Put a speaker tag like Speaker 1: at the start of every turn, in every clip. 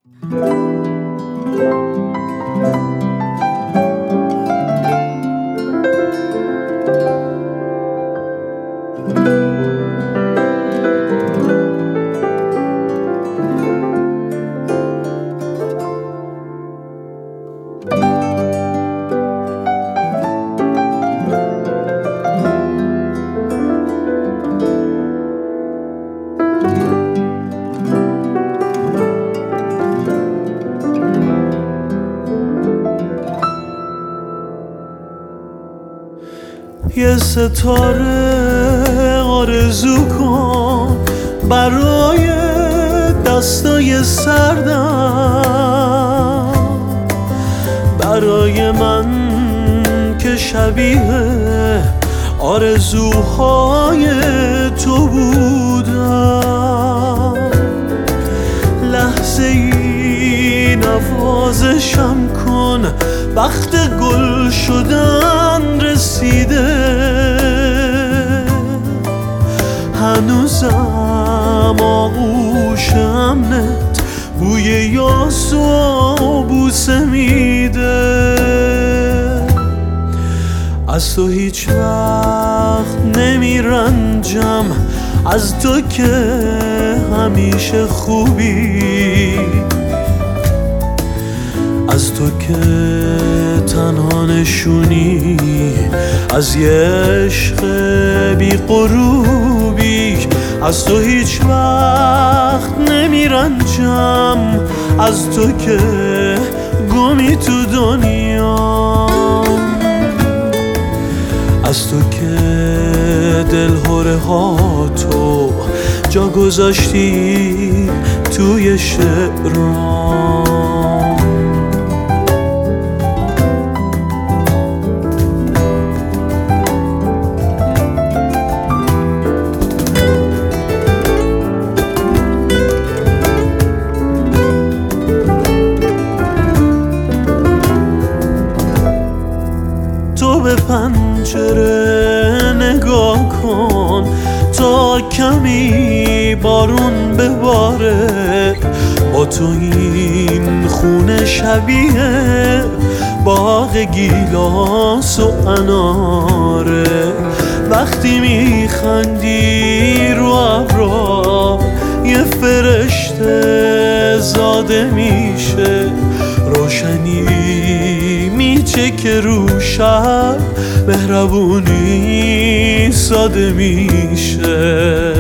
Speaker 1: یه ستاره آرزو کن برای دستای سردم، برای من که شبیه آرزوهای تو بودم. لحظه ای نوازشم کن، وقت گل شدن رسیده. هنوزم آغوش امنت بوی یاس و بوسه میده. از تو هیچ وقت نمیرنجم، از تو که همیشه خوبی، از تو که تنها نشونی از یه عشق بی غروبی. از تو هیچ وقت نمیرنجم، از تو که گمی تو دنیا، از تو که دلهره ها تو جا گذاشتی توی شعرام. تو به پنجره نگاه کن تا کمی بارون بباره. با تو این خونه شبیه باغ گیلاس و اناره. وقتی میخندی رو ابرا یه فرشته زاده میشه. روشنی میچه که رو شب مهربونی ساده میشه.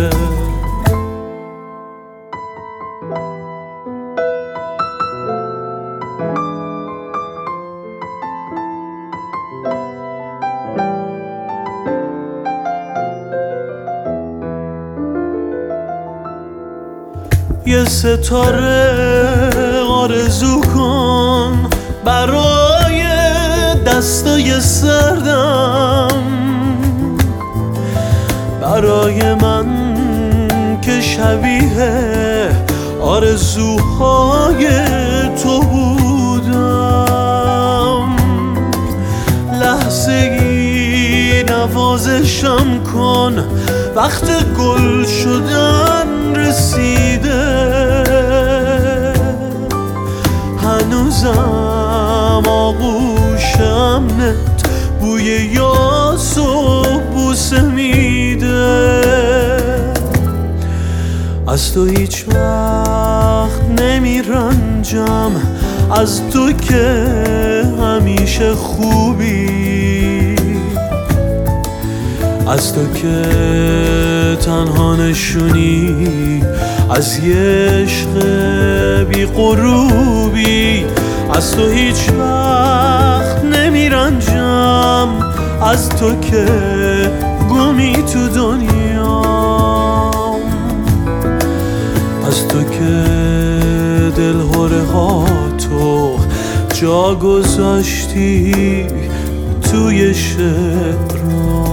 Speaker 1: یه ستاره آرزو کن برای دستای سردم، برای من که شبیه آرزوهای تو بودم. لحظه ای نوازشم کن، وقت گل شدن رسیده. هنوزم آغوش امنت بوی یاس و بوسه میده. از تو هیچ وقت نمیرنجم، از تو که همیشه خوبی، از تو که تنها نشونی از یه عشق بی غروبی. از تو هیچ وقت نمیرنجم، از تو که گمی تو دنیا، از تو که دلهره ها تو جا گذاشتی توی شعرام.